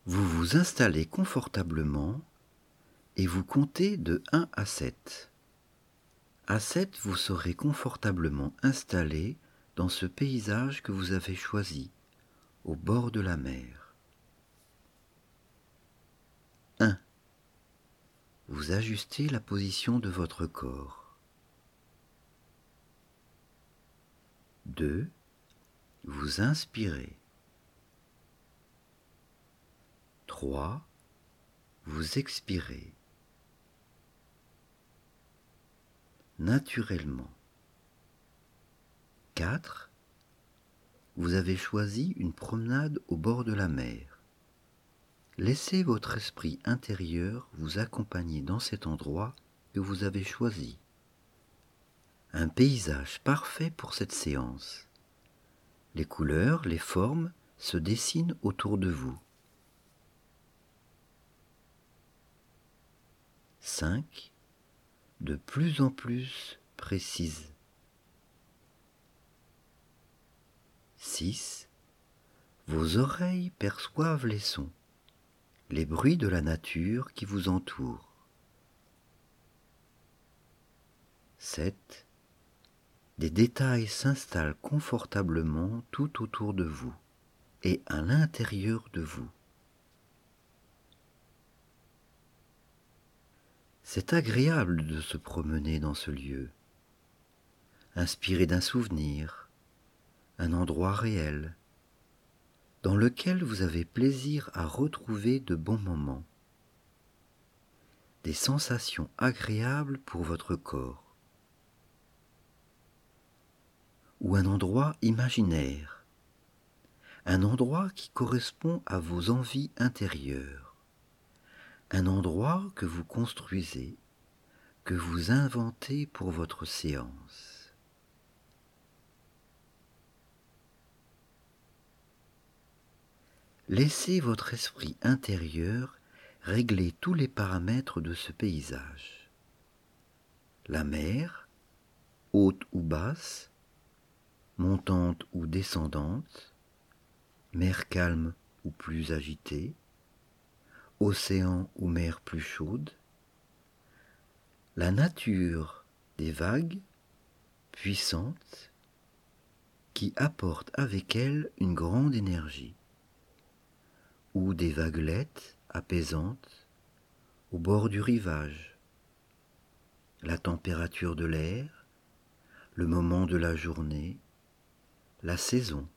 Vous vous installez confortablement et vous comptez de 1 à 7. À 7, vous serez confortablement installé dans ce paysage que vous avez choisi, au bord de la mer. 1. Vous ajustez la position de votre corps. 2. Vous inspirez. 3. Vous expirez. Naturellement. 4. Vous avez choisi une promenade au bord de la mer. Laissez votre esprit intérieur vous accompagner dans cet endroit que vous avez choisi. Un paysage parfait pour cette séance. Les couleurs, les formes se dessinent autour de vous. 5. De plus en plus précise. 6. Vos oreilles perçoivent les sons, les bruits de la nature qui vous entoure. 7. Des détails s'installent confortablement tout autour de vous et à l'intérieur de vous. C'est agréable de se promener dans ce lieu, inspiré d'un souvenir, un endroit réel, dans lequel vous avez plaisir à retrouver de bons moments, des sensations agréables pour votre corps, ou un endroit imaginaire, un endroit qui correspond à vos envies intérieures, un endroit que vous construisez, que vous inventez pour votre séance. Laissez votre esprit intérieur régler tous les paramètres de ce paysage. La mer, haute ou basse, montante ou descendante, mer calme ou plus agitée, océan ou mer plus chaude, la nature des vagues puissantes qui apportent avec elles une grande énergie, ou des vaguelettes apaisantes au bord du rivage, la température de l'air, le moment de la journée, la saison.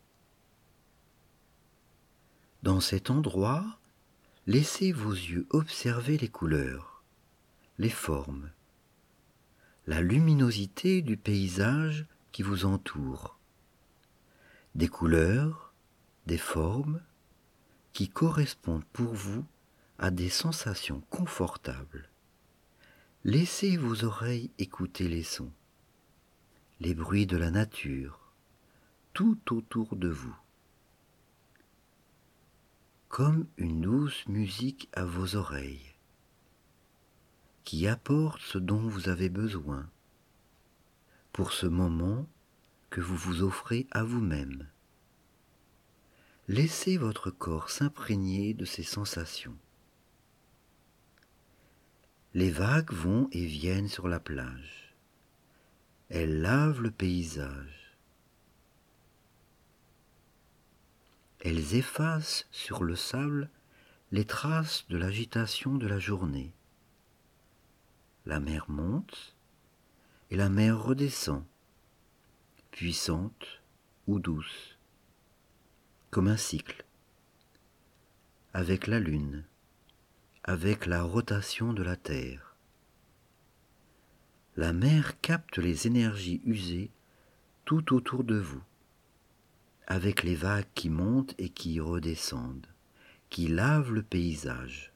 Dans cet endroit, laissez vos yeux observer les couleurs, les formes, la luminosité du paysage qui vous entoure, des couleurs, des formes qui correspondent pour vous à des sensations confortables. Laissez vos oreilles écouter les sons, les bruits de la nature, tout autour de vous, comme une douce musique à vos oreilles, qui apporte ce dont vous avez besoin pour ce moment que vous vous offrez à vous-même. Laissez votre corps s'imprégner de ces sensations. Les vagues vont et viennent sur la plage. Elles lavent le paysage. Elles effacent sur le sable les traces de l'agitation de la journée. La mer monte et la mer redescend, puissante ou douce, comme un cycle, avec la lune, avec la rotation de la Terre. La mer capte les énergies usées tout autour de vous, avec les vagues qui montent et qui redescendent, qui lavent le paysage.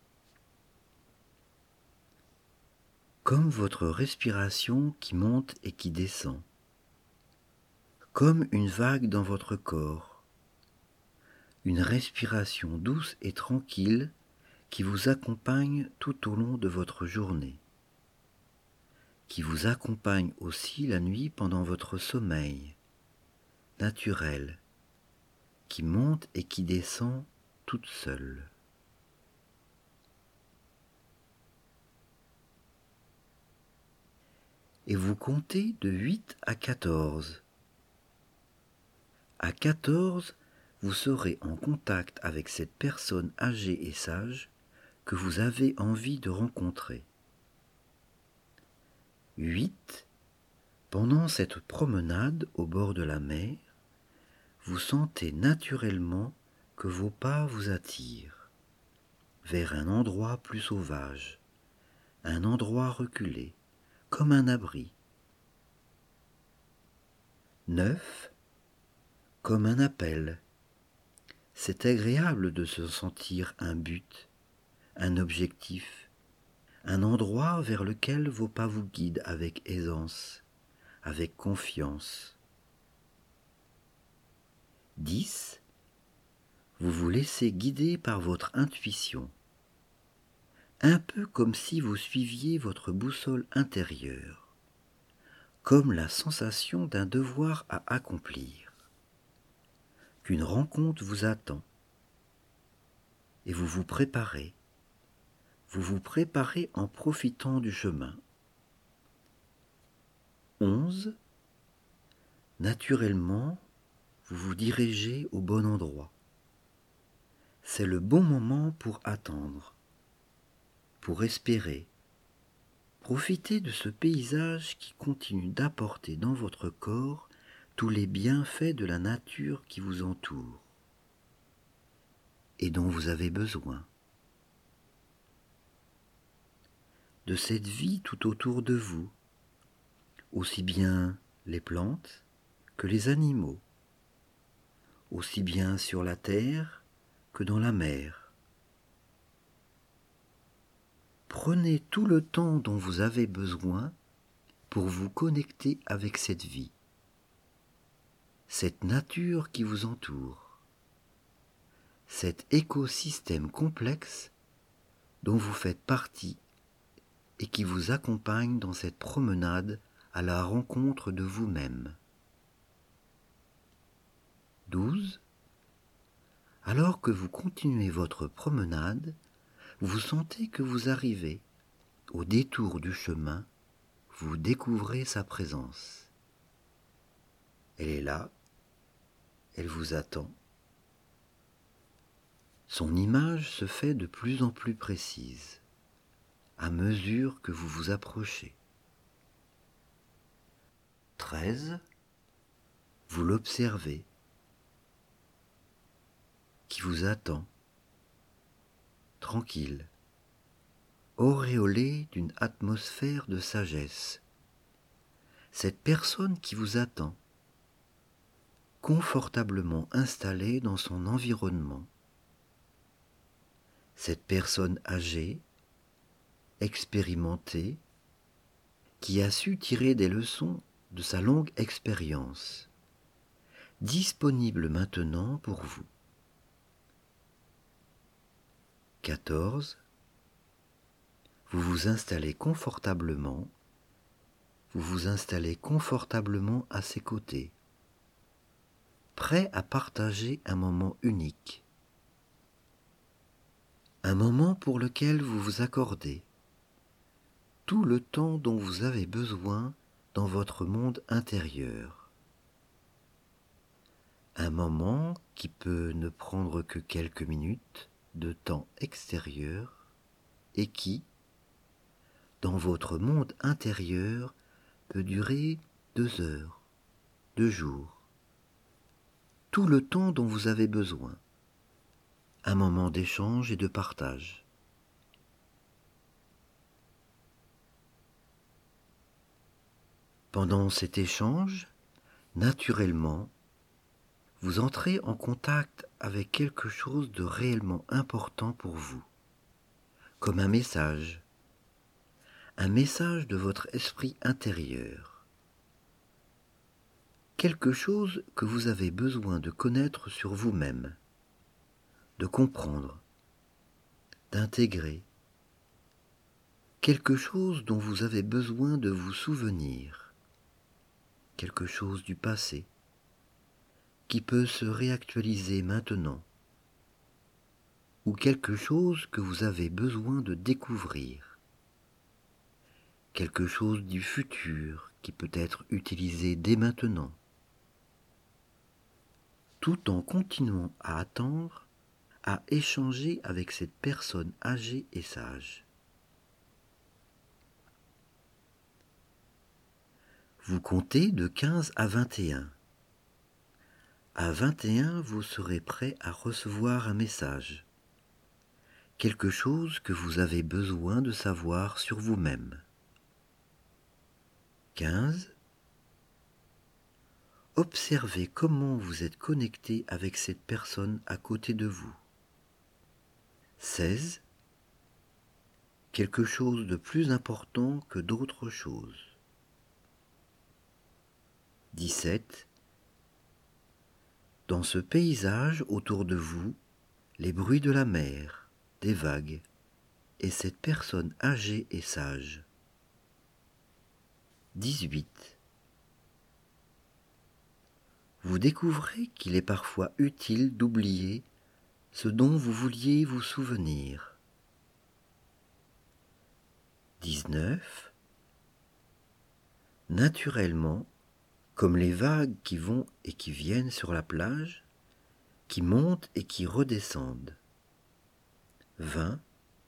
Comme votre respiration qui monte et qui descend, comme une vague dans votre corps, une respiration douce et tranquille qui vous accompagne tout au long de votre journée, qui vous accompagne aussi la nuit pendant votre sommeil, naturel, qui monte et qui descend toute seule. et vous comptez de 8 à 14. À 14, vous serez en contact avec cette personne âgée et sage que vous avez envie de rencontrer. 8. Pendant cette promenade au bord de la mer, vous sentez naturellement que vos pas vous attirent vers un endroit plus sauvage, un endroit reculé, comme un abri. 9. Comme un appel. C'est agréable de se sentir un but, un objectif, un endroit vers lequel vos pas vous guident avec aisance, avec confiance. 10. Vous vous laissez guider par votre intuition, un peu comme si vous suiviez votre boussole intérieure, comme la sensation d'un devoir à accomplir, qu'une rencontre vous attend, et vous vous préparez en profitant du chemin. 11. Naturellement, vous vous dirigez au bon endroit. C'est le bon moment pour attendre, pour espérer. Profitez de ce paysage qui continue d'apporter dans votre corps tous les bienfaits de la nature qui vous entoure et dont vous avez besoin. De cette vie tout autour de vous, aussi bien les plantes que les animaux, aussi bien sur la terre que dans la mer. Prenez tout le temps dont vous avez besoin pour vous connecter avec cette vie, cette nature qui vous entoure, cet écosystème complexe dont vous faites partie et qui vous accompagne dans cette promenade à la rencontre de vous-même. 12. Alors que vous continuez votre promenade, vous sentez que vous arrivez au détour du chemin, vous découvrez sa présence. Elle est là, elle vous attend. Son image se fait de plus en plus précise à mesure que vous vous approchez. 13. Vous l'observez, qui vous attend, tranquille, auréolé d'une atmosphère de sagesse. Cette personne qui vous attend, confortablement installée dans son environnement. Cette personne âgée, expérimentée, qui a su tirer des leçons de sa longue expérience, disponible maintenant pour vous. 14. Vous vous installez confortablement, à ses côtés, prêt à partager un moment unique, un moment pour lequel vous vous accordez tout le temps dont vous avez besoin dans votre monde intérieur. Un moment qui peut ne prendre que quelques minutes de temps extérieur et qui, dans votre monde intérieur, peut durer 2 heures, 2 jours. Tout le temps dont vous avez besoin. Un moment d'échange et de partage. Pendant cet échange, naturellement, vous entrez en contact avec quelque chose de réellement important pour vous, comme un message de votre esprit intérieur, quelque chose que vous avez besoin de connaître sur vous-même, de comprendre, d'intégrer, quelque chose dont vous avez besoin de vous souvenir, quelque chose du passé, qui peut se réactualiser maintenant, ou quelque chose que vous avez besoin de découvrir, quelque chose du futur qui peut être utilisé dès maintenant, tout en continuant à attendre, à échanger avec cette personne âgée et sage. Vous comptez de 15 à 21. À 21, vous serez prêt à recevoir un message, quelque chose que vous avez besoin de savoir sur vous-même. 15. Observez comment vous êtes connecté avec cette personne à côté de vous. 16. Quelque chose de plus important que d'autres choses. 17. Dans ce paysage autour de vous, les bruits de la mer, des vagues, et cette personne âgée et sage. 18. Vous découvrez qu'il est parfois utile d'oublier ce dont vous vouliez vous souvenir. 19. Naturellement, comme les vagues qui vont et qui viennent sur la plage, qui montent et qui redescendent. 20.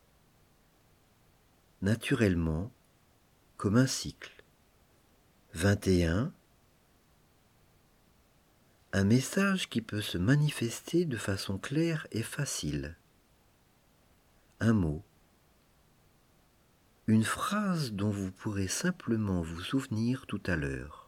Naturellement, comme un cycle. 21. Un message qui peut se manifester de façon claire et facile. Un mot. Une phrase dont vous pourrez simplement vous souvenir tout à l'heure.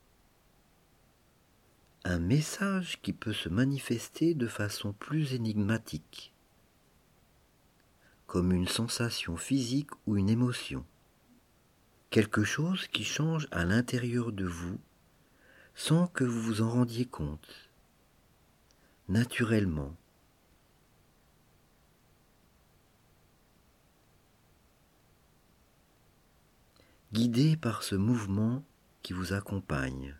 Un message qui peut se manifester de façon plus énigmatique, comme une sensation physique ou une émotion. Quelque chose qui change à l'intérieur de vous sans que vous vous en rendiez compte, naturellement. Guidé par ce mouvement qui vous accompagne,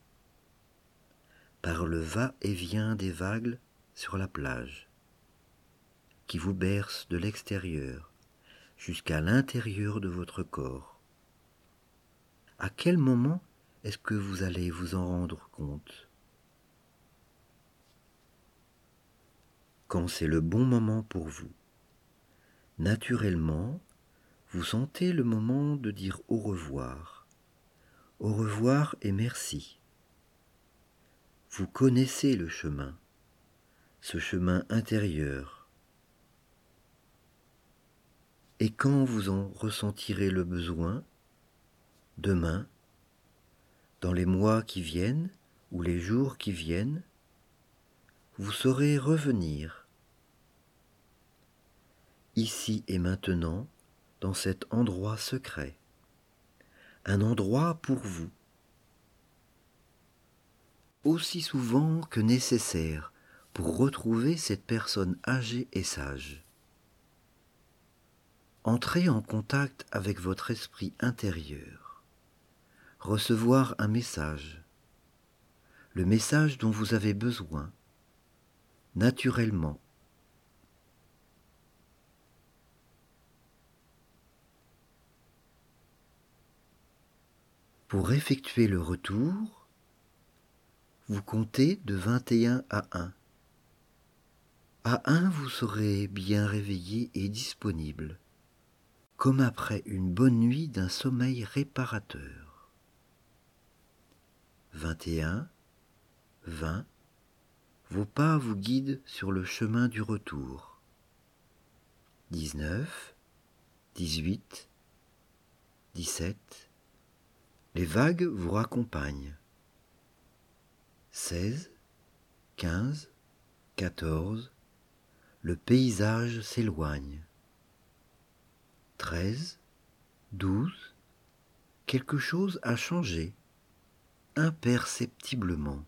par le va-et-vient des vagues sur la plage, qui vous berce de l'extérieur jusqu'à l'intérieur de votre corps. À quel moment est-ce que vous allez vous en rendre compte? Quand c'est le bon moment pour vous. Naturellement, vous sentez le moment de dire au revoir. Au revoir et merci. Vous connaissez le chemin, ce chemin intérieur. Et quand vous en ressentirez le besoin, demain, dans les mois qui viennent ou les jours qui viennent, vous saurez revenir, ici et maintenant, dans cet endroit secret, un endroit pour vous, aussi souvent que nécessaire pour retrouver cette personne âgée et sage. Entrez en contact avec votre esprit intérieur, recevoir un message, le message dont vous avez besoin, naturellement. Pour effectuer le retour, vous comptez de 21 à 1. À 1, vous serez bien réveillé et disponible, comme après une bonne nuit d'un sommeil réparateur. 21, 20, vos pas vous guident sur le chemin du retour. 19, 18, 17, les vagues vous raccompagnent. 16, 15, 14, le paysage s'éloigne. 13, 12, quelque chose a changé, imperceptiblement.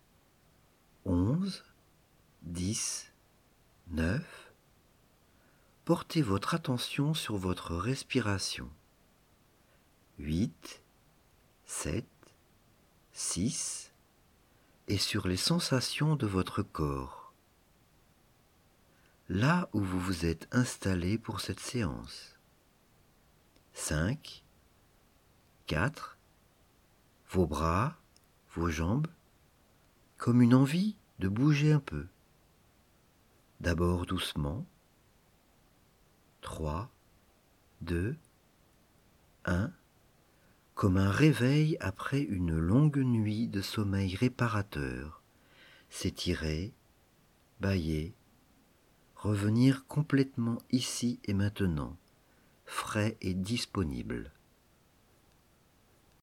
11, 10, 9, portez votre attention sur votre respiration. 8, 7, 6, et sur les sensations de votre corps, là où vous vous êtes installé pour cette séance. 5, 4. Vos bras, vos jambes, comme une envie de bouger un peu. D'abord doucement. 3, 2, 1. Comme un réveil après une longue nuit de sommeil réparateur. S'étirer, bâiller, revenir complètement ici et maintenant, frais et disponible.